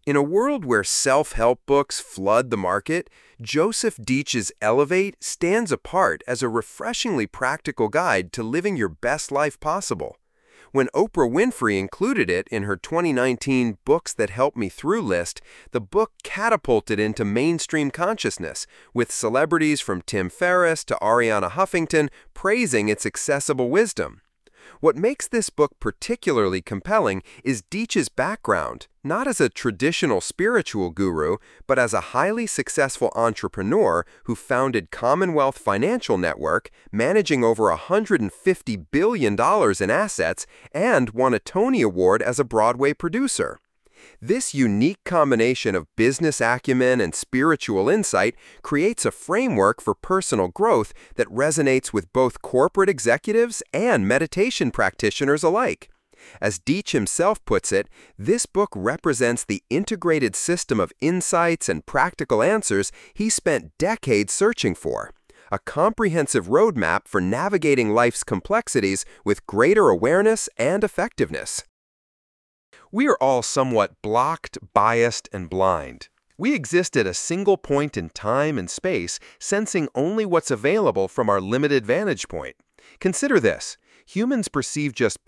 In a world where self-help books flood the market, Joseph Deitch's Elevate stands apart as a refreshingly practical guide to living your best life possible. When Oprah Winfrey included it in her 2019 Books That Helped Me Through list, the book catapulted into mainstream consciousness, with celebrities from Tim Ferriss to Ariana Huffington praising its accessible wisdom. What makes this book particularly compelling is Deitch's background, not as a traditional spiritual guru, but as a highly successful entrepreneur who founded Commonwealth Financial Network, managing over $150 billion in assets, and won a Tony Award as a Broadway producer. This unique combination of business acumen and spiritual insight creates a framework for personal growth that resonates with both corporate executives and meditation practitioners alike. As Deitch himself puts it, this book represents the integrated system of insights and practical answers he spent decades searching for. A comprehensive roadmap for navigating life's complexities with greater awareness and effectiveness. We are all somewhat blocked, biased, and blind. We exist at a single point in time and space, sensing only what's available from our limited vantage point. Consider this. Humans perceive just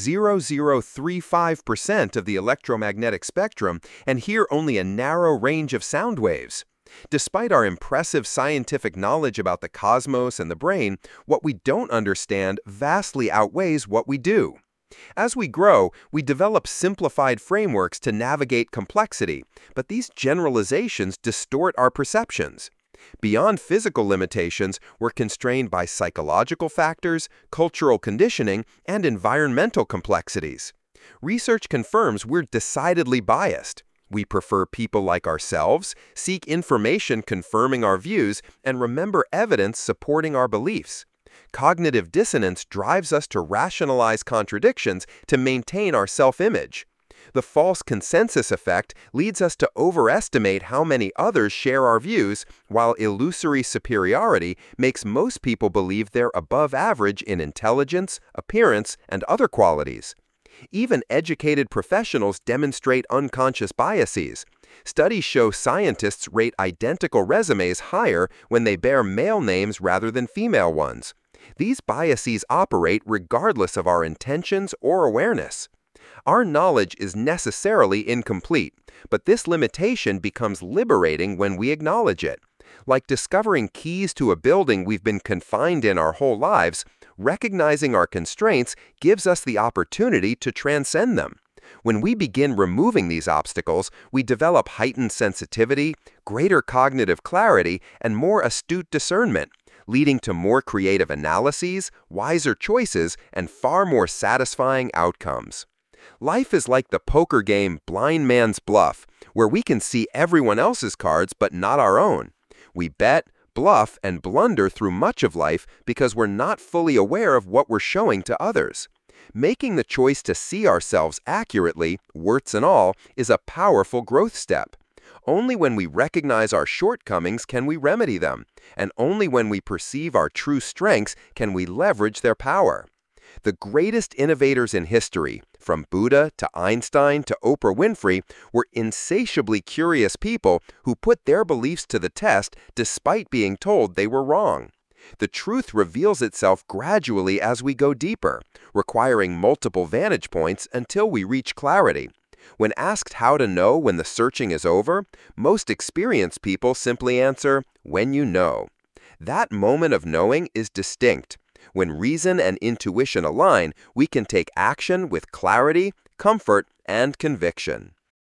0.0035% of the electromagnetic spectrum and hear only a narrow range of sound waves. Despite our impressive scientific knowledge about the cosmos and the brain, what we don't understand vastly outweighs what we do. As we grow, we develop simplified frameworks to navigate complexity, but these generalizations distort our perceptions. Beyond physical limitations, we're constrained by psychological factors, cultural conditioning, and environmental complexities. Research confirms we're decidedly biased. We prefer people like ourselves, seek information confirming our views, and remember evidence supporting our beliefs. Cognitive dissonance drives us to rationalize contradictions to maintain our self-image. The false consensus effect leads us to overestimate how many others share our views, while illusory superiority makes most people believe they're above average in intelligence, appearance, and other qualities. Even educated professionals demonstrate unconscious biases. Studies show scientists rate identical resumes higher when they bear male names rather than female ones. These biases operate regardless of our intentions or awareness. Our knowledge is necessarily incomplete, but this limitation becomes liberating when we acknowledge it. Like discovering keys to a building we've been confined in our whole lives, recognizing our constraints gives us the opportunity to transcend them. When we begin removing these obstacles, we develop heightened sensitivity, greater cognitive clarity, and more astute discernment, leading to more creative analyses, wiser choices, and far more satisfying outcomes. Life is like the poker game Blind Man's Bluff, where we can see everyone else's cards but not our own. We bet, bluff, and blunder through much of life because we're not fully aware of what we're showing to others. Making the choice to see ourselves accurately, warts and all, is a powerful growth step. Only when we recognize our shortcomings can we remedy them, and only when we perceive our true strengths can we leverage their power. The greatest innovators in history, from Buddha to Einstein to Oprah Winfrey, were insatiably curious people who put their beliefs to the test despite being told they were wrong. The truth reveals itself gradually as we go deeper, requiring multiple vantage points until we reach clarity. When asked how to know when the searching is over, most experienced people simply answer, "when you know." That moment of knowing is distinct. When reason and intuition align, we can take action with clarity, comfort, and conviction.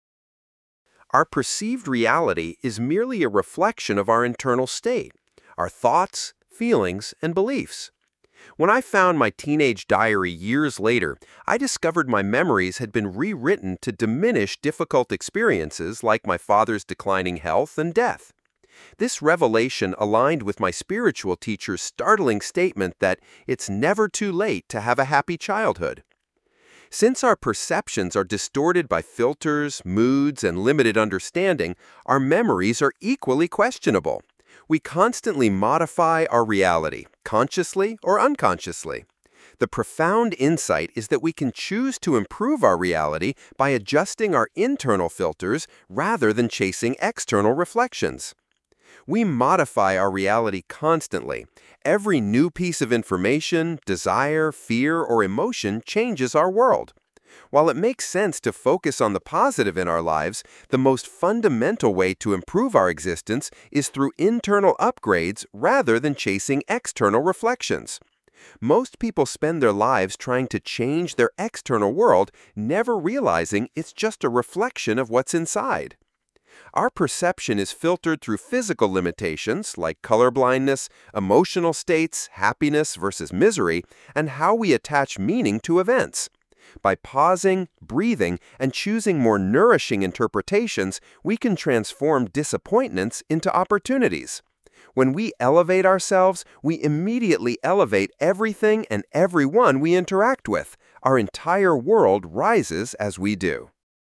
Our perceived reality is merely a reflection of our internal state, our thoughts, feelings, and beliefs. When I found my teenage diary years later, I discovered my memories had been rewritten to diminish difficult experiences like my father's declining health and death. This revelation aligned with my spiritual teacher's startling statement that it's never too late to have a happy childhood. Since our perceptions are distorted by filters, moods, and limited understanding, our memories are equally questionable. We constantly modify our reality, consciously or unconsciously. The profound insight is that we can choose to improve our reality by adjusting our internal filters rather than chasing external reflections. We modify our reality constantly. Every new piece of information, desire, fear, or emotion changes our world. While it makes sense to focus on the positive in our lives, the most fundamental way to improve our existence is through internal upgrades rather than chasing external reflections. Most people spend their lives trying to change their external world, never realizing it's just a reflection of what's inside. Our perception is filtered through physical limitations like color blindness, emotional states, happiness versus misery, and how we attach meaning to events. By pausing, breathing, and choosing more nourishing interpretations, we can transform disappointments into opportunities. When we elevate ourselves, we immediately elevate everything and everyone we interact with. Our entire world rises as we do.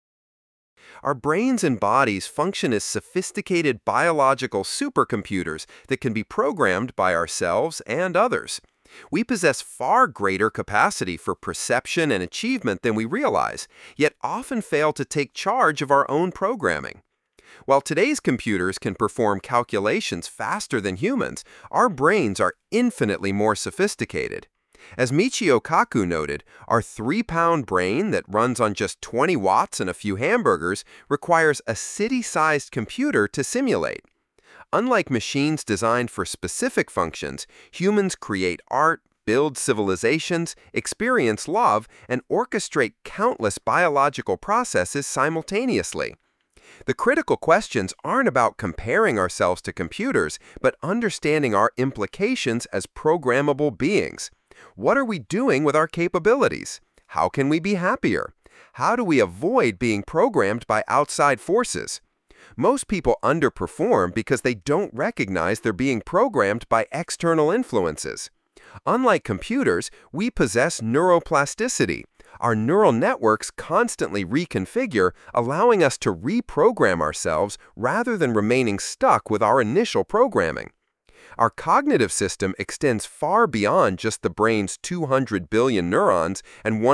Our brains and bodies function as sophisticated biological supercomputers that can be programmed by ourselves and others. We possess far greater capacity for perception and achievement than we realize, yet often fail to take charge of our own programming. While today's computers can perform calculations faster than humans, our brains are infinitely more sophisticated. As Michio Kaku noted, our 3-pound brain that runs on just 20 watts and a few hamburgers requires a city-sized computer to simulate. Unlike machines designed for specific functions, humans create art, build civilizations, experience love, and orchestrate countless biological processes simultaneously. The critical questions aren't about comparing ourselves to computers, but understanding our implications as programmable beings. What are we doing with our capabilities? How can we be happier? How do we avoid being programmed by outside forces? Most people underperform because they don't recognize they're being programmed by external influences. Unlike computers, we possess neuroplasticity. Our neural networks constantly reconfigure, allowing us to reprogram ourselves rather than remaining stuck with our initial programming. Our cognitive system extends far beyond just the brain's 200 billion neurons and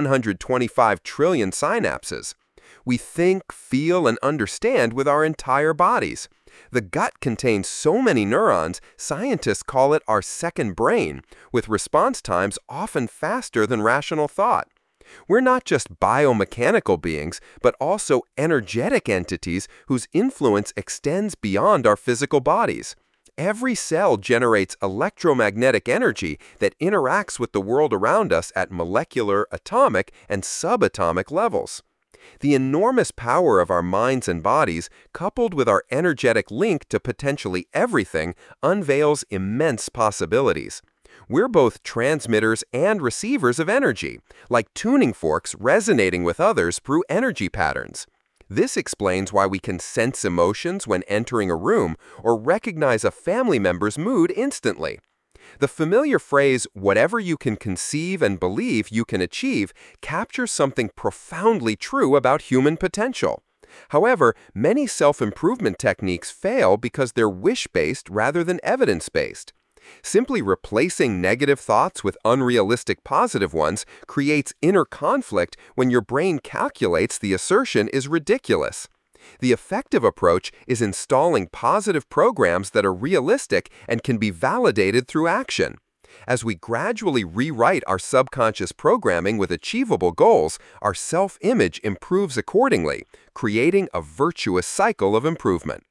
125 trillion synapses. We think, feel, and understand with our entire bodies. The gut contains so many neurons, scientists call it our second brain, with response times often faster than rational thought. We're not just biomechanical beings, but also energetic entities whose influence extends beyond our physical bodies. Every cell generates electromagnetic energy that interacts with the world around us at molecular, atomic, and subatomic levels. The enormous power of our minds and bodies, coupled with our energetic link to potentially everything, unveils immense possibilities. We're both transmitters and receivers of energy, like tuning forks resonating with others through energy patterns. This explains why we can sense emotions when entering a room or recognize a family member's mood instantly. The familiar phrase, "whatever you can conceive and believe you can achieve," captures something profoundly true about human potential. However, many self-improvement techniques fail because they're wish-based rather than evidence-based. Simply replacing negative thoughts with unrealistic positive ones creates inner conflict when your brain calculates the assertion is ridiculous. The effective approach is installing positive programs that are realistic and can be validated through action. As we gradually rewrite our subconscious programming with achievable goals, our self-image improves accordingly, creating a virtuous cycle of improvement.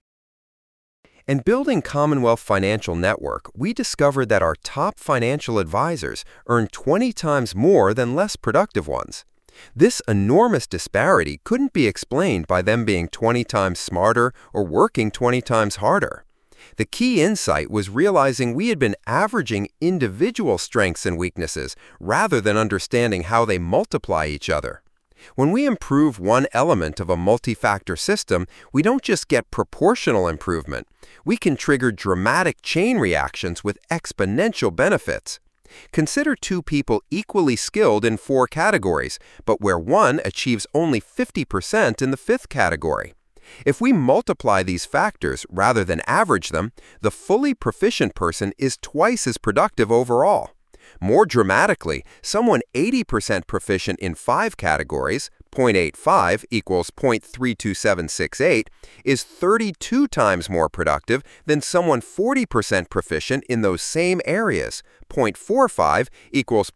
In building Commonwealth Financial Network, we discovered that our top financial advisors earn 20 times more than less productive ones. This enormous disparity couldn't be explained by them being 20 times smarter or working 20 times harder. The key insight was realizing we had been averaging individual strengths and weaknesses rather than understanding how they multiply each other. When we improve one element of a multi-factor system, we don't just get proportional improvement. We can trigger dramatic chain reactions with exponential benefits. Consider two people equally skilled in 4 categories, but where one achieves only 50% in the 5th category. If we multiply these factors rather than average them, the fully proficient person is twice as productive overall. More dramatically, someone 80% proficient in 5 categories, 0.85 equals 0.32768, is 32 times more productive than someone 40% proficient in those same areas, 0.45 equals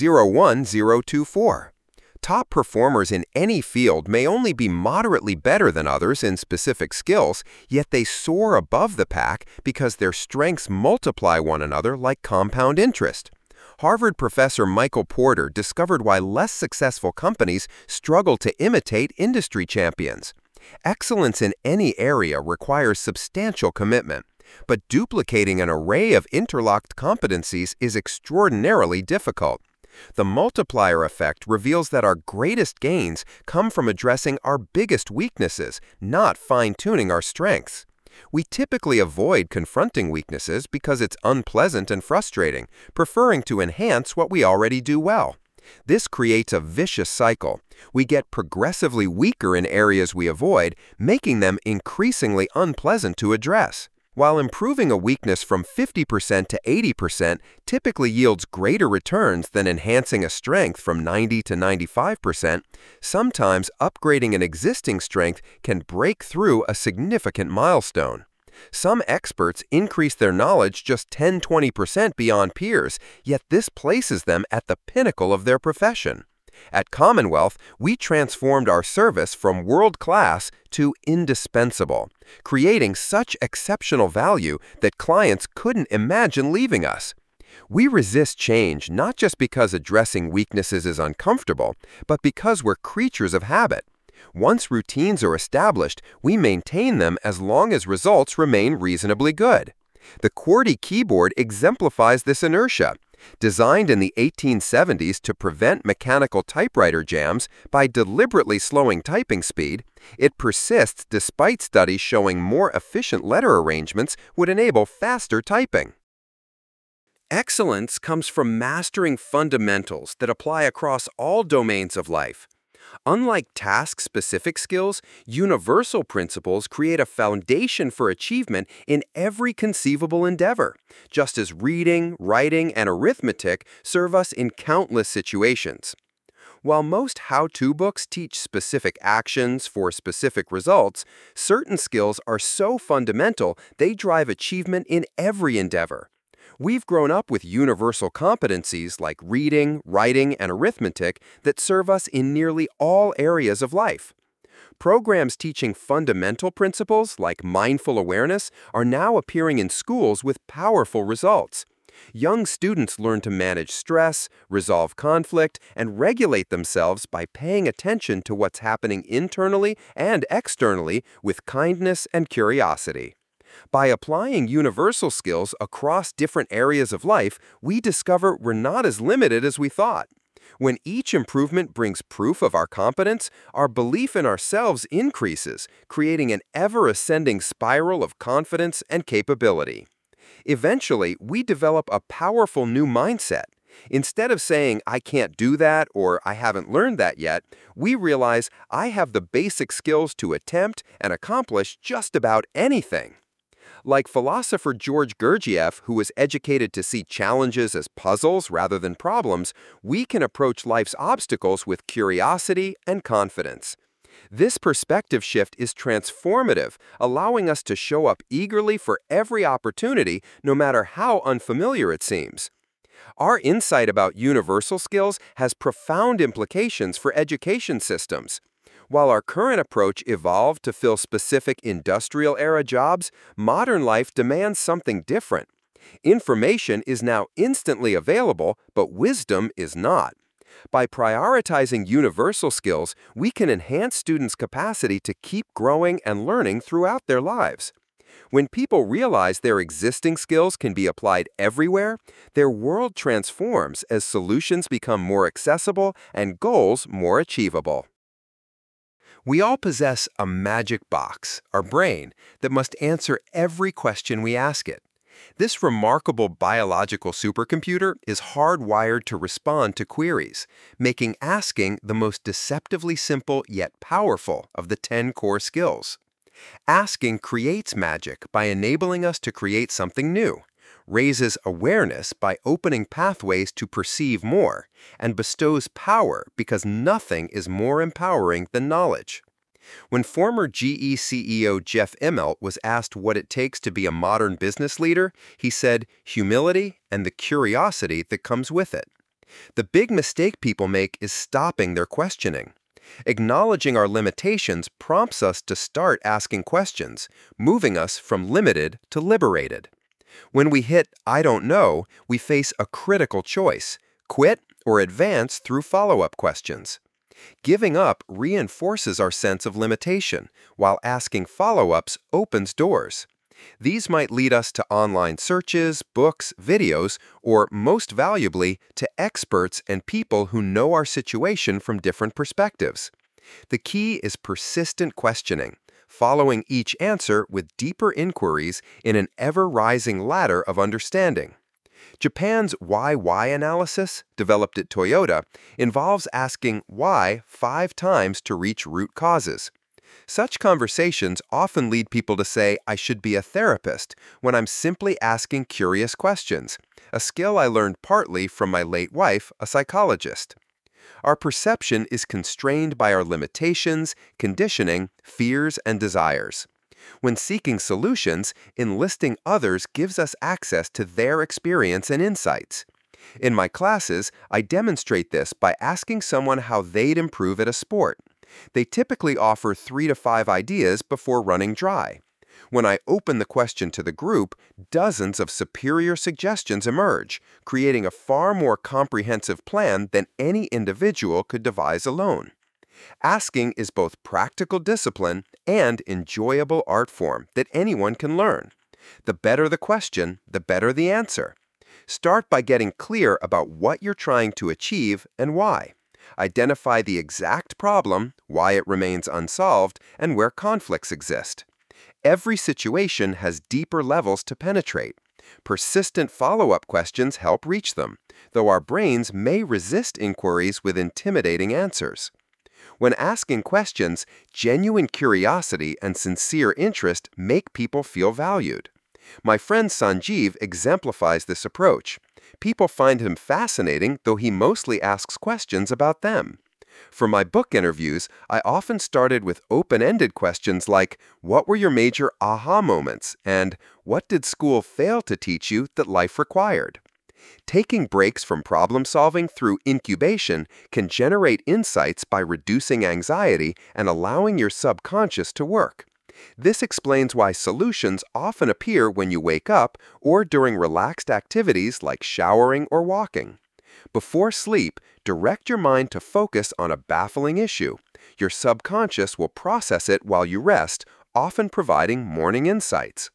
0.01024. Top performers in any field may only be moderately better than others in specific skills, yet they soar above the pack because their strengths multiply one another like compound interest. Harvard professor Michael Porter discovered why less successful companies struggle to imitate industry champions. Excellence in any area requires substantial commitment, but duplicating an array of interlocked competencies is extraordinarily difficult. The multiplier effect reveals that our greatest gains come from addressing our biggest weaknesses, not fine-tuning our strengths. We typically avoid confronting weaknesses because it's unpleasant and frustrating, preferring to enhance what we already do well. This creates a vicious cycle. We get progressively weaker in areas we avoid, making them increasingly unpleasant to address. While improving a weakness from 50% to 80% typically yields greater returns than enhancing a strength from 90 to 95%, sometimes upgrading an existing strength can break through a significant milestone. Some experts increase their knowledge just 10–20% beyond peers, yet this places them at the pinnacle of their profession. At Commonwealth, we transformed our service from world-class to indispensable, creating such exceptional value that clients couldn't imagine leaving us. We resist change not just because addressing weaknesses is uncomfortable, but because we're creatures of habit. Once routines are established, we maintain them as long as results remain reasonably good. The QWERTY keyboard exemplifies this inertia. Designed in the 1870s to prevent mechanical typewriter jams by deliberately slowing typing speed, it persists despite studies showing more efficient letter arrangements would enable faster typing. Excellence comes from mastering fundamentals that apply across all domains of life. Unlike task-specific skills, universal principles create a foundation for achievement in every conceivable endeavor, just as reading, writing, and arithmetic serve us in countless situations. While most how-to books teach specific actions for specific results, certain skills are so fundamental they drive achievement in every endeavor. We've grown up with universal competencies like reading, writing, and arithmetic that serve us in nearly all areas of life. Programs teaching fundamental principles like mindful awareness are now appearing in schools with powerful results. Young students learn to manage stress, resolve conflict, and regulate themselves by paying attention to what's happening internally and externally with kindness and curiosity. By applying universal skills across different areas of life, we discover we're not as limited as we thought. When each improvement brings proof of our competence, our belief in ourselves increases, creating an ever-ascending spiral of confidence and capability. Eventually, we develop a powerful new mindset. Instead of saying, "I can't do that" or "I haven't learned that yet," we realize, "I have the basic skills to attempt and accomplish just about anything." Like philosopher George Gurdjieff, who was educated to see challenges as puzzles rather than problems, we can approach life's obstacles with curiosity and confidence. This perspective shift is transformative, allowing us to show up eagerly for every opportunity, no matter how unfamiliar it seems. Our insight about universal skills has profound implications for education systems. While our current approach evolved to fill specific industrial-era jobs, modern life demands something different. Information is now instantly available, but wisdom is not. By prioritizing universal skills, we can enhance students' capacity to keep growing and learning throughout their lives. When people realize their existing skills can be applied everywhere, their world transforms as solutions become more accessible and goals more achievable. We all possess a magic box, our brain, that must answer every question we ask it. This remarkable biological supercomputer is hardwired to respond to queries, making asking the most deceptively simple yet powerful of the 10 core skills. Asking creates magic by enabling us to create something new. raises awareness by opening pathways to perceive more, and bestows power because nothing is more empowering than knowledge. When former GE CEO Jeff Immelt was asked what it takes to be a modern business leader, he said, humility and the curiosity that comes with it. The big mistake people make is stopping their questioning. Acknowledging our limitations prompts us to start asking questions, moving us from limited to liberated. When we hit "I don't know," we face a critical choice: quit or advance through follow-up questions. Giving up reinforces our sense of limitation, while asking follow-ups opens doors. These might lead us to online searches, books, videos, or, most valuably, to experts and people who know our situation from different perspectives. The key is persistent questioning, following each answer with deeper inquiries in an ever-rising ladder of understanding. Japan's why analysis, developed at Toyota, involves asking why 5 times to reach root causes. Such conversations often lead people to say, "I should be a therapist," when I'm simply asking curious questions, a skill I learned partly from my late wife, a psychologist. Our perception is constrained by our limitations, conditioning, fears, and desires. When seeking solutions, enlisting others gives us access to their experience and insights. In my classes, I demonstrate this by asking someone how they'd improve at a sport. They typically offer 3 to 5 ideas before running dry. When I open the question to the group, dozens of superior suggestions emerge, creating a far more comprehensive plan than any individual could devise alone. Asking is both practical discipline and enjoyable art form that anyone can learn. The better the question, the better the answer. Start by getting clear about what you're trying to achieve and why. Identify the exact problem, why it remains unsolved, and where conflicts exist. Every situation has deeper levels to penetrate. Persistent follow-up questions help reach them, though our brains may resist inquiries with intimidating answers. When asking questions, genuine curiosity and sincere interest make people feel valued. My friend Sanjeev exemplifies this approach. People find him fascinating, though he mostly asks questions about them. For my book interviews, I often started with open-ended questions like, "What were your major aha moments?" and "What did school fail to teach you that life required?" Taking breaks from problem-solving through incubation can generate insights by reducing anxiety and allowing your subconscious to work. This explains why solutions often appear when you wake up or during relaxed activities like showering or walking. Before sleep, direct your mind to focus on a baffling issue. Your subconscious will process it while you rest, often providing morning insights.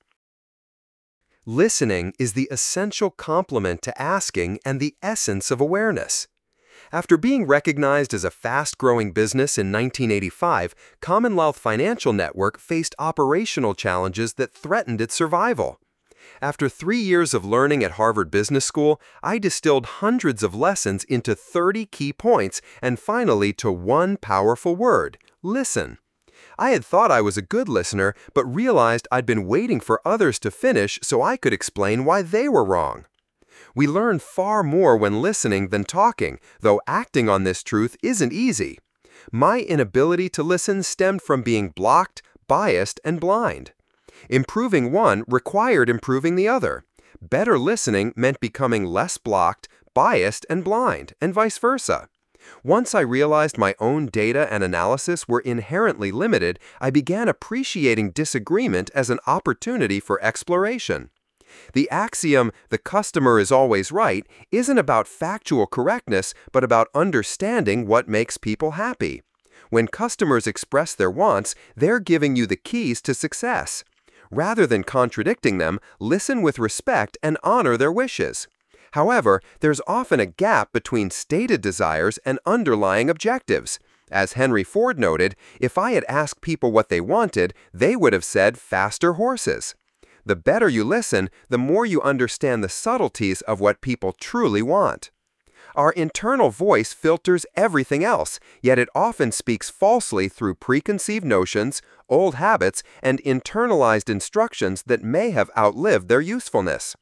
Listening is the essential complement to asking and the essence of awareness. After being recognized as a fast-growing business in 1985, Commonwealth Financial Network faced operational challenges that threatened its survival. After 3 years of learning at Harvard Business School, I distilled hundreds of lessons into 30 key points and finally to one powerful word: listen. I had thought I was a good listener, but realized I'd been waiting for others to finish so I could explain why they were wrong. We learn far more when listening than talking, though acting on this truth isn't easy. My inability to listen stemmed from being blocked, biased, and blind. Improving one required improving the other. Better listening meant becoming less blocked, biased, and blind, and vice versa. Once I realized my own data and analysis were inherently limited, I began appreciating disagreement as an opportunity for exploration. The axiom, "the customer is always right," isn't about factual correctness, but about understanding what makes people happy. When customers express their wants, they're giving you the keys to success. Rather than contradicting them, listen with respect and honor their wishes. However, there's often a gap between stated desires and underlying objectives. As Henry Ford noted, if I had asked people what they wanted, they would have said faster horses. The better you listen, the more you understand the subtleties of what people truly want. Our internal voice filters everything else, yet it often speaks falsely through preconceived notions, old habits, and internalized instructions that may have outlived their usefulness.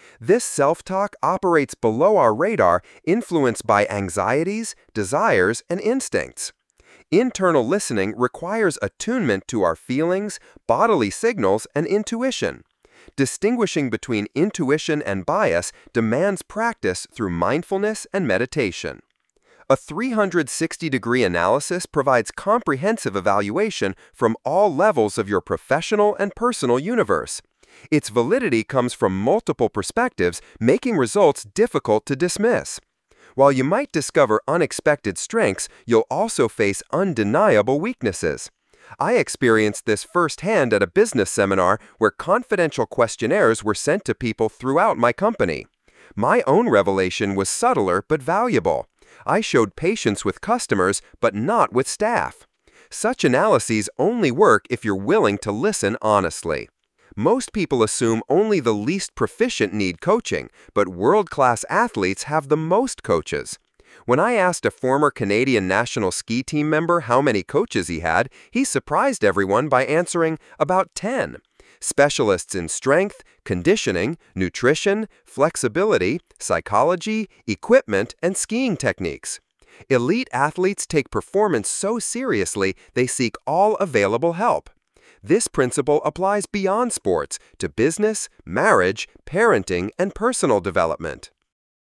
This self-talk operates below our radar, influenced by anxieties, desires, and instincts. Internal listening requires attunement to our feelings, bodily signals, and intuition. Distinguishing between intuition and bias demands practice through mindfulness and meditation. A 360-degree analysis provides comprehensive evaluation from all levels of your professional and personal universe. Its validity comes from multiple perspectives, making results difficult to dismiss. While you might discover unexpected strengths, you'll also face undeniable weaknesses. I experienced this firsthand at a business seminar where confidential questionnaires were sent to people throughout my company. My own revelation was subtler but valuable. I showed patience with customers, but not with staff. Such analyses only work if you're willing to listen honestly. Most people assume only the least proficient need coaching, but world-class athletes have the most coaches. When I asked a former Canadian national ski team member how many coaches he had, he surprised everyone by answering about 10. Specialists in strength, conditioning, nutrition, flexibility, psychology, equipment, and skiing techniques. Elite athletes take performance so seriously they seek all available help. This principle applies beyond sports to business, marriage, parenting, and personal development.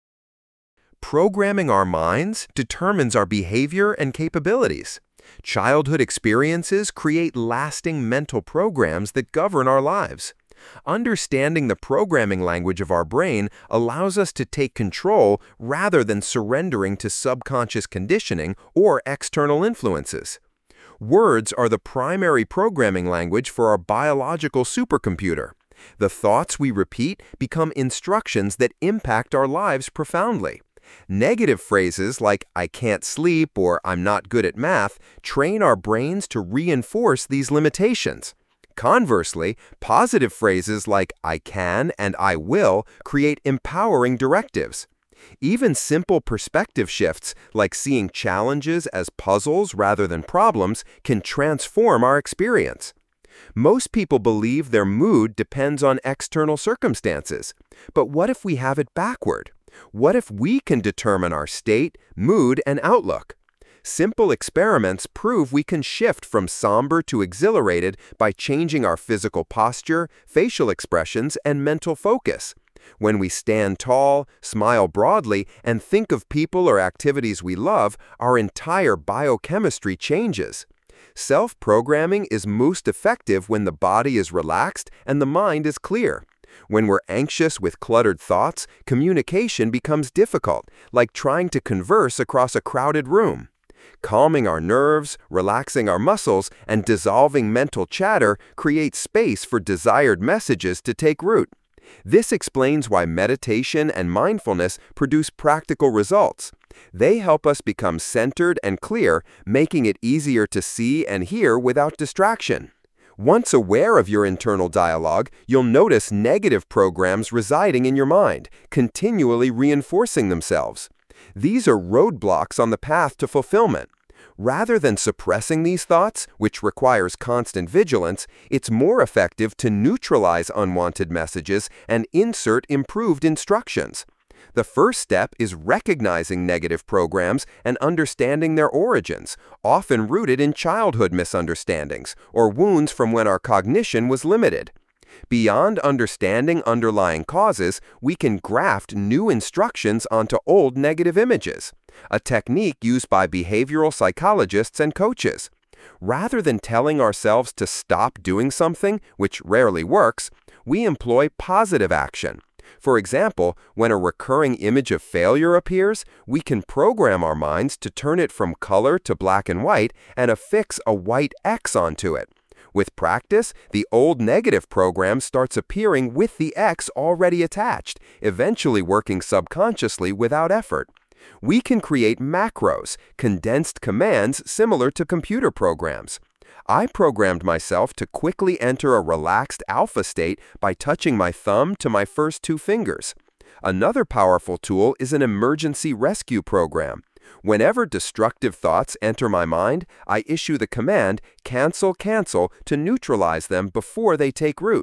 Programming our minds determines our behavior and capabilities. Childhood experiences create lasting mental programs that govern our lives. Understanding the programming language of our brain allows us to take control rather than surrendering to subconscious conditioning or external influences. Words are the primary programming language for our biological supercomputer. The thoughts we repeat become instructions that impact our lives profoundly. Negative phrases like "I can't sleep" or "I'm not good at math" train our brains to reinforce these limitations. Conversely, positive phrases like "I can" and "I will" create empowering directives. Even simple perspective shifts, like seeing challenges as puzzles rather than problems, can transform our experience. Most people believe their mood depends on external circumstances. But what if we have it backward? What if we can determine our state, mood, and outlook? Simple experiments prove we can shift from somber to exhilarated by changing our physical posture, facial expressions, and mental focus. When we stand tall, smile broadly, and think of people or activities we love, our entire biochemistry changes. Self-programming is most effective when the body is relaxed and the mind is clear. When we're anxious with cluttered thoughts, communication becomes difficult, like trying to converse across a crowded room. Calming our nerves, relaxing our muscles, and dissolving mental chatter creates space for desired messages to take root. This explains why meditation and mindfulness produce practical results. They help us become centered and clear, making it easier to see and hear without distraction. Once aware of your internal dialogue, you'll notice negative programs residing in your mind, continually reinforcing themselves. These are roadblocks on the path to fulfillment. Rather than suppressing these thoughts, which requires constant vigilance, it's more effective to neutralize unwanted messages and insert improved instructions. The first step is recognizing negative programs and understanding their origins, often rooted in childhood misunderstandings or wounds from when our cognition was limited. Beyond understanding underlying causes, we can graft new instructions onto old negative images, a technique used by behavioral psychologists and coaches. Rather than telling ourselves to stop doing something, which rarely works, we employ positive action. For example, when a recurring image of failure appears, we can program our minds to turn it from color to black and white and affix a white X onto it. With practice, the old negative program starts appearing with the X already attached, eventually working subconsciously without effort. We can create macros, condensed commands similar to computer programs. I programmed myself to quickly enter a relaxed alpha state by touching my thumb to my first 2 fingers. Another powerful tool is an emergency rescue program. Whenever destructive thoughts enter my mind, I issue the command, cancel, cancel, to neutralize them before they take root.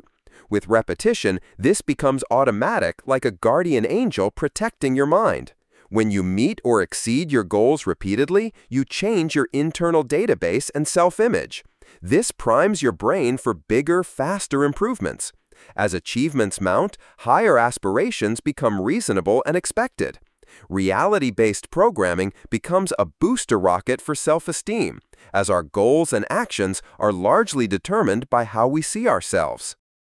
With repetition, this becomes automatic, like a guardian angel protecting your mind. When you meet or exceed your goals repeatedly, you change your internal database and self-image. This primes your brain for bigger, faster improvements. As achievements mount, higher aspirations become reasonable and expected. Reality-based programming becomes a booster rocket for self-esteem, as our goals and actions are largely determined by how we see ourselves.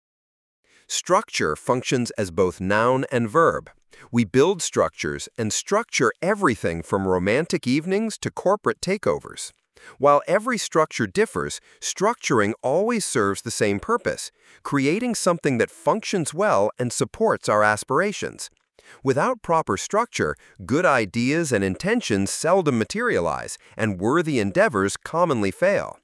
Structure functions as both noun and verb. We build structures and structure everything from romantic evenings to corporate takeovers. While every structure differs, structuring always serves the same purpose, creating something that functions well and supports our aspirations. Without proper structure, good ideas and intentions seldom materialize, and worthy endeavors commonly fail.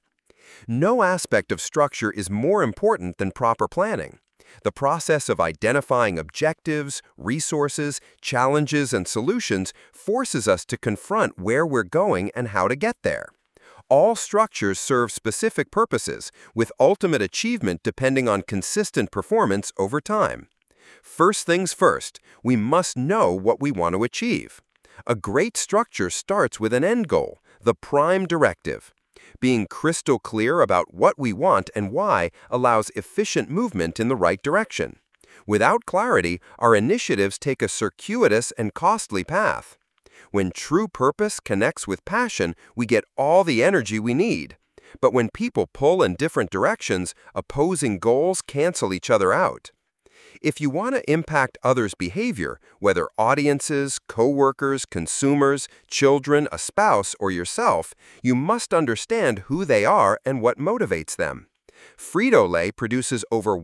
No aspect of structure is more important than proper planning. The process of identifying objectives, resources, challenges, and solutions forces us to confront where we're going and how to get there. All structures serve specific purposes, with ultimate achievement depending on consistent performance over time. First things first, we must know what we want to achieve. A great structure starts with an end goal, the prime directive. Being crystal clear about what we want and why allows efficient movement in the right direction. Without clarity, our initiatives take a circuitous and costly path. When true purpose connects with passion, we get all the energy we need. But when people pull in different directions, opposing goals cancel each other out. If you want to impact others' behavior, whether audiences, coworkers, consumers, children, a spouse, or yourself, you must understand who they are and what motivates them. Frito-Lay produces over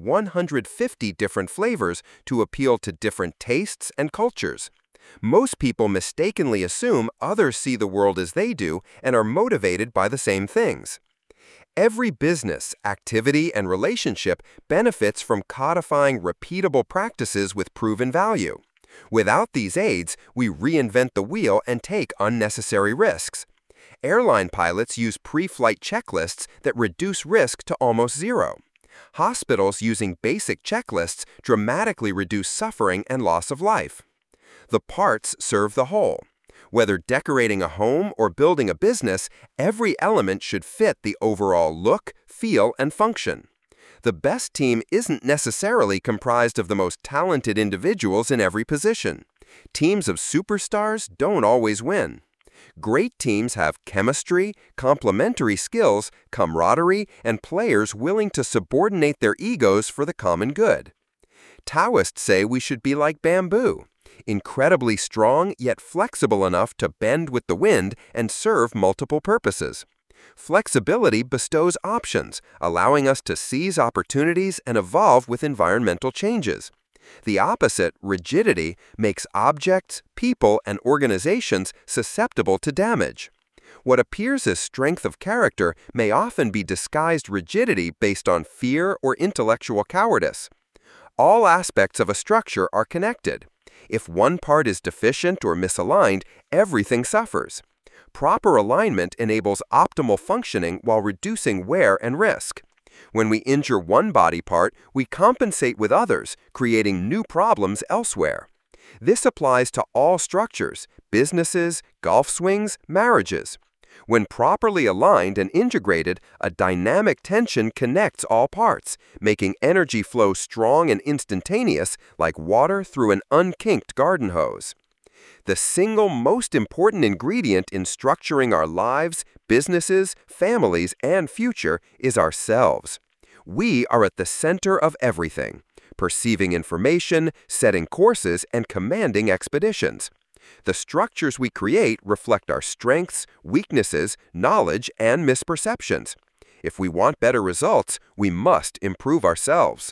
150 different flavors to appeal to different tastes and cultures. Most people mistakenly assume others see the world as they do and are motivated by the same things. Every business, activity, and relationship benefits from codifying repeatable practices with proven value. Without these aids, we reinvent the wheel and take unnecessary risks. Airline pilots use pre-flight checklists that reduce risk to almost zero. Hospitals using basic checklists dramatically reduce suffering and loss of life. The parts serve the whole. Whether decorating a home or building a business, every element should fit the overall look, feel, and function. The best team isn't necessarily comprised of the most talented individuals in every position. Teams of superstars don't always win. Great teams have chemistry, complementary skills, camaraderie, and players willing to subordinate their egos for the common good. Taoists say we should be like bamboo. Incredibly strong yet flexible enough to bend with the wind and serve multiple purposes. Flexibility bestows options, allowing us to seize opportunities and evolve with environmental changes. The opposite, rigidity, makes objects, people, and organizations susceptible to damage. What appears as strength of character may often be disguised rigidity based on fear or intellectual cowardice. All aspects of a structure are connected. If one part is deficient or misaligned, everything suffers. Proper alignment enables optimal functioning while reducing wear and risk. When we injure one body part, we compensate with others, creating new problems elsewhere. This applies to all structures, businesses, golf swings, marriages. When properly aligned and integrated, a dynamic tension connects all parts, making energy flow strong and instantaneous like water through an unkinked garden hose. The single most important ingredient in structuring our lives, businesses, families, and future is ourselves. We are at the center of everything, perceiving information, setting courses, and commanding expeditions. The structures we create reflect our strengths, weaknesses, knowledge, and misperceptions. If we want better results, we must improve ourselves.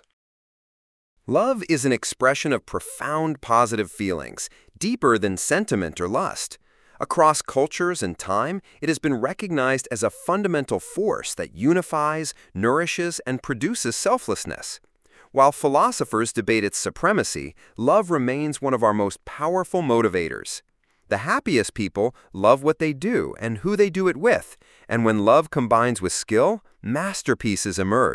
Love is an expression of profound positive feelings, deeper than sentiment or lust. Across cultures and time, it has been recognized as a fundamental force that unifies, nourishes, and produces selflessness. While philosophers debate its supremacy, love remains one of our most powerful motivators. The happiest people love what they do and who they do it with, and when love combines with skill, masterpieces emerge.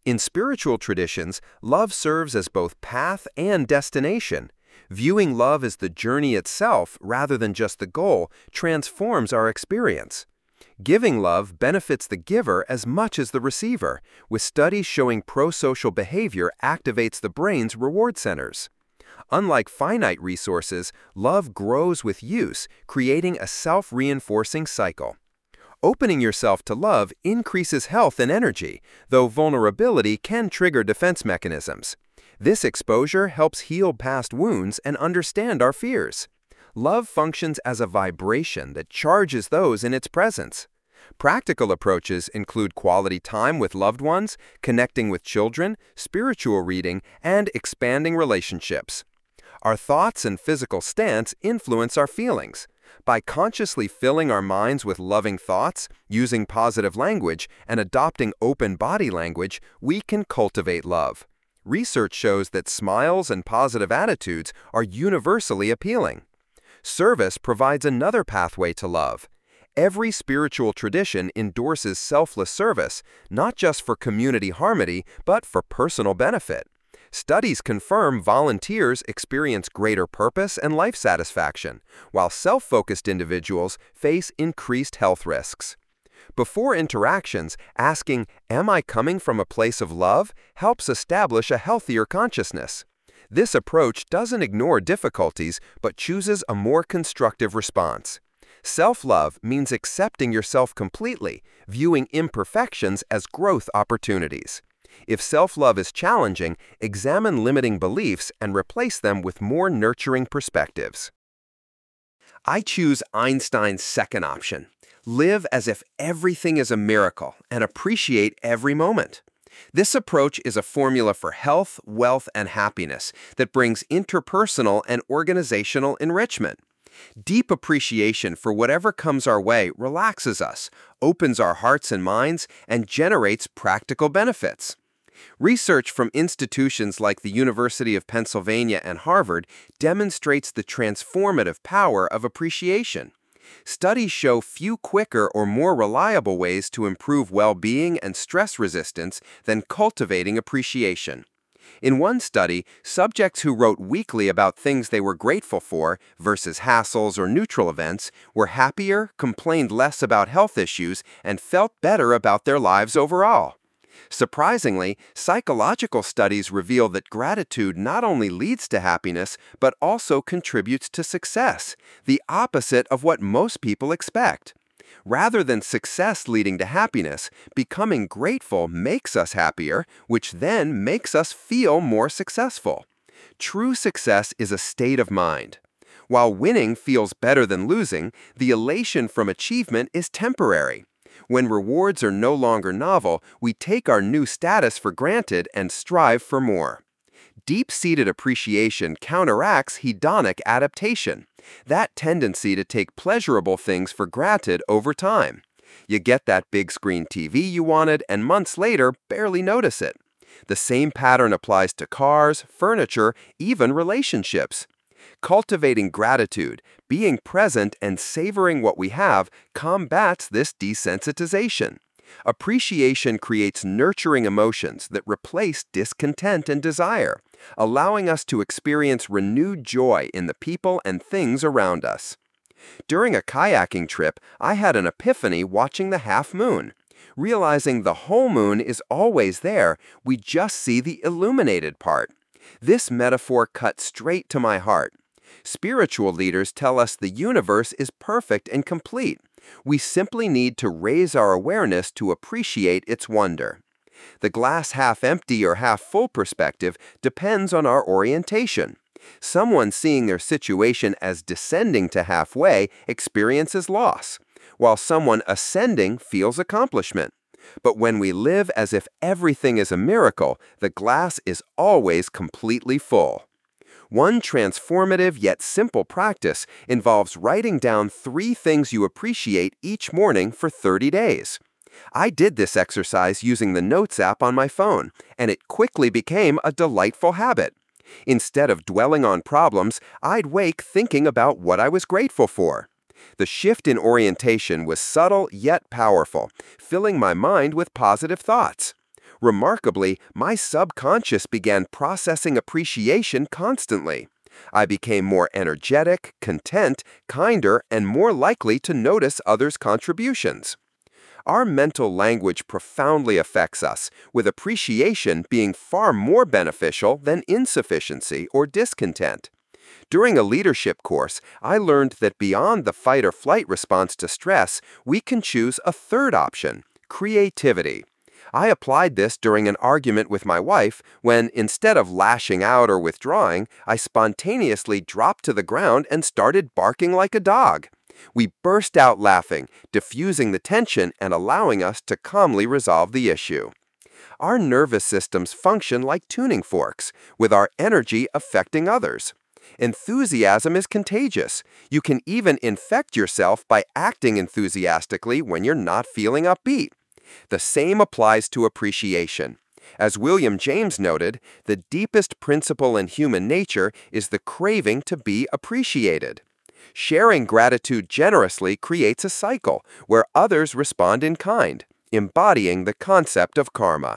In spiritual traditions, love serves as both path and destination. Viewing love as the journey itself rather than just the goal transforms our experience. Giving love benefits the giver as much as the receiver, with studies showing pro-social behavior activates the brain's reward centers. Unlike finite resources, love grows with use, creating a self-reinforcing cycle. Opening yourself to love increases health and energy, though vulnerability can trigger defense mechanisms. This exposure helps heal past wounds and understand our fears. Love functions as a vibration that charges those in its presence. Practical approaches include quality time with loved ones, connecting with children, spiritual reading, and expanding relationships. Our thoughts and physical stance influence our feelings. By consciously filling our minds with loving thoughts, using positive language, and adopting open body language, we can cultivate love. Research shows that smiles and positive attitudes are universally appealing. Service provides another pathway to love. Every spiritual tradition endorses selfless service, not just for community harmony, but for personal benefit. Studies confirm volunteers experience greater purpose and life satisfaction, while self-focused individuals face increased health risks. Before interactions, asking, "Am I coming from a place of love?" helps establish a healthier consciousness. This approach doesn't ignore difficulties, but chooses a more constructive response. Self-love means accepting yourself completely, viewing imperfections as growth opportunities. If self-love is challenging, examine limiting beliefs and replace them with more nurturing perspectives. I choose Einstein's second option. Live as if everything is a miracle and appreciate every moment. This approach is a formula for health, wealth, and happiness that brings interpersonal and organizational enrichment. Deep appreciation for whatever comes our way relaxes us, opens our hearts and minds, and generates practical benefits. Research from institutions like the University of Pennsylvania and Harvard demonstrates the transformative power of appreciation. Studies show few quicker or more reliable ways to improve well-being and stress resistance than cultivating appreciation. In one study, subjects who wrote weekly about things they were grateful for versus hassles or neutral events were happier, complained less about health issues, and felt better about their lives overall. Surprisingly, psychological studies reveal that gratitude not only leads to happiness, but also contributes to success, the opposite of what most people expect. Rather than success leading to happiness, becoming grateful makes us happier, which then makes us feel more successful. True success is a state of mind. While winning feels better than losing, the elation from achievement is temporary. When rewards are no longer novel, we take our new status for granted and strive for more. Deep-seated appreciation counteracts hedonic adaptation, that tendency to take pleasurable things for granted over time. You get that big screen TV you wanted and months later barely notice it. The same pattern applies to cars, furniture, even relationships. Cultivating gratitude, being present, and savoring what we have combats this desensitization. Appreciation creates nurturing emotions that replace discontent and desire, allowing us to experience renewed joy in the people and things around us. During a kayaking trip, I had an epiphany watching the half moon. Realizing the whole moon is always there, we just see the illuminated part. This metaphor cut straight to my heart. Spiritual leaders tell us the universe is perfect and complete. We simply need to raise our awareness to appreciate its wonder. The glass half empty or half full perspective depends on our orientation. Someone seeing their situation as descending to halfway experiences loss, while someone ascending feels accomplishment. But when we live as if everything is a miracle, the glass is always completely full. One transformative yet simple practice involves writing down 3 things you appreciate each morning for 30 days. I did this exercise using the Notes app on my phone, and it quickly became a delightful habit. Instead of dwelling on problems, I'd wake thinking about what I was grateful for. The shift in orientation was subtle yet powerful, filling my mind with positive thoughts. Remarkably, my subconscious began processing appreciation constantly. I became more energetic, content, kinder, and more likely to notice others' contributions. Our mental language profoundly affects us, with appreciation being far more beneficial than insufficiency or discontent. During a leadership course, I learned that beyond the fight or flight response to stress, we can choose a third option: creativity. I applied this during an argument with my wife when, instead of lashing out or withdrawing, I spontaneously dropped to the ground and started barking like a dog. We burst out laughing, diffusing the tension and allowing us to calmly resolve the issue. Our nervous systems function like tuning forks, with our energy affecting others. Enthusiasm is contagious. You can even infect yourself by acting enthusiastically when you're not feeling upbeat. The same applies to appreciation. As William James noted, the deepest principle in human nature is the craving to be appreciated. Sharing gratitude generously creates a cycle where others respond in kind, embodying the concept of karma.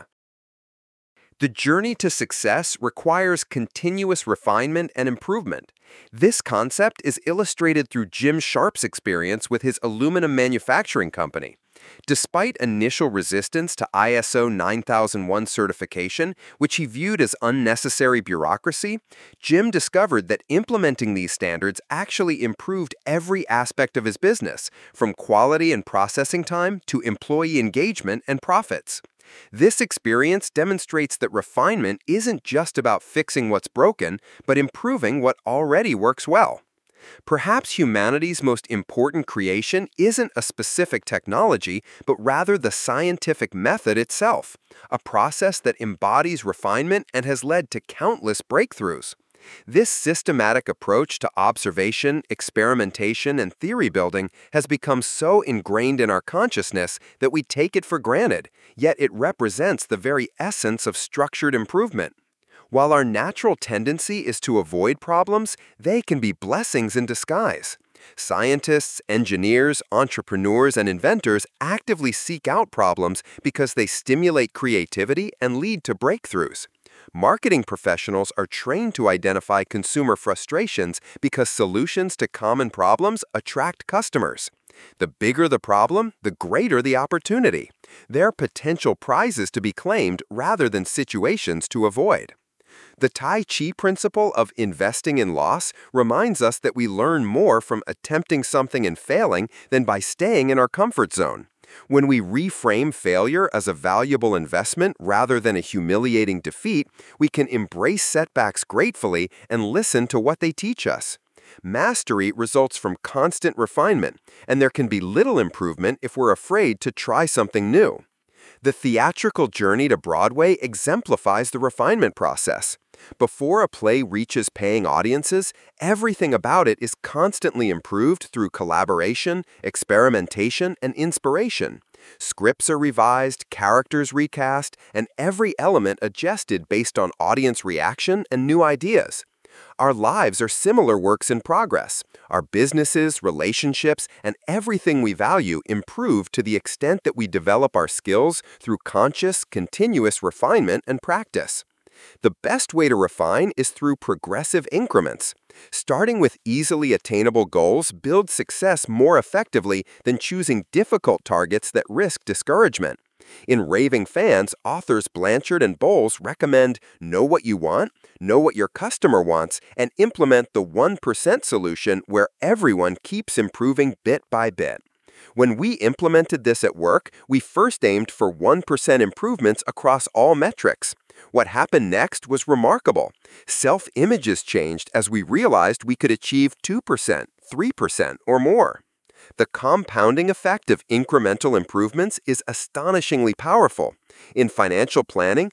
The journey to success requires continuous refinement and improvement. This concept is illustrated through Jim Sharp's experience with his aluminum manufacturing company. Despite initial resistance to ISO 9001 certification, which he viewed as unnecessary bureaucracy, Jim discovered that implementing these standards actually improved every aspect of his business, from quality and processing time to employee engagement and profits. This experience demonstrates that refinement isn't just about fixing what's broken, but improving what already works well. Perhaps humanity's most important creation isn't a specific technology, but rather the scientific method itself, a process that embodies refinement and has led to countless breakthroughs. This systematic approach to observation, experimentation, and theory building has become so ingrained in our consciousness that we take it for granted, yet it represents the very essence of structured improvement. While our natural tendency is to avoid problems, they can be blessings in disguise. Scientists, engineers, entrepreneurs, and inventors actively seek out problems because they stimulate creativity and lead to breakthroughs. Marketing professionals are trained to identify consumer frustrations because solutions to common problems attract customers. The bigger the problem, the greater the opportunity. They're potential prizes to be claimed rather than situations to avoid. The Tai Chi principle of investing in loss reminds us that we learn more from attempting something and failing than by staying in our comfort zone. When we reframe failure as a valuable investment rather than a humiliating defeat, we can embrace setbacks gratefully and listen to what they teach us. Mastery results from constant refinement, and there can be little improvement if we're afraid to try something new. The theatrical journey to Broadway exemplifies the refinement process. Before a play reaches paying audiences, everything about it is constantly improved through collaboration, experimentation, and inspiration. Scripts are revised, characters recast, and every element adjusted based on audience reaction and new ideas. Our lives are similar works in progress. Our businesses, relationships, and everything we value improve to the extent that we develop our skills through conscious, continuous refinement and practice. The best way to refine is through progressive increments. Starting with easily attainable goals builds success more effectively than choosing difficult targets that risk discouragement. In Raving Fans, authors Blanchard and Bowles recommend know what you want, know what your customer wants, and implement the 1% solution where everyone keeps improving bit by bit. When we implemented this at work, we first aimed for 1% improvements across all metrics. What happened next was remarkable. Self-images changed as we realized we could achieve 2%, 3%, or more. The compounding effect of incremental improvements is astonishingly powerful. In financial planning,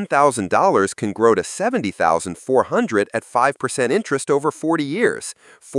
$10,000 can grow to $70,400 at 5% interest over 40 years,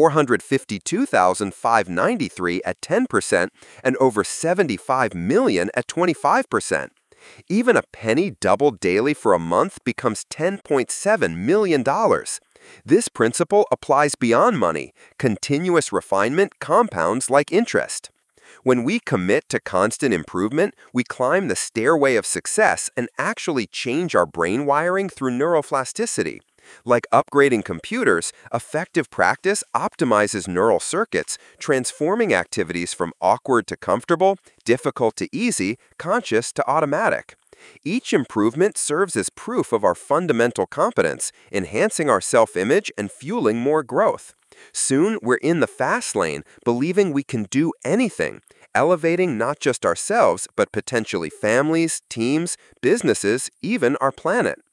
$452,593 at 10%, and over $75 million at 25%. Even a penny doubled daily for a month becomes $10.7 million. This principle applies beyond money. Continuous refinement compounds like interest. When we commit to constant improvement, we climb the stairway of success and actually change our brain wiring through neuroplasticity. Like upgrading computers, effective practice optimizes neural circuits, transforming activities from awkward to comfortable, difficult to easy, conscious to automatic. Each improvement serves as proof of our fundamental competence, enhancing our self-image and fueling more growth. Soon, we're in the fast lane, believing we can do anything, elevating not just ourselves, but potentially families, teams, businesses, even our planet.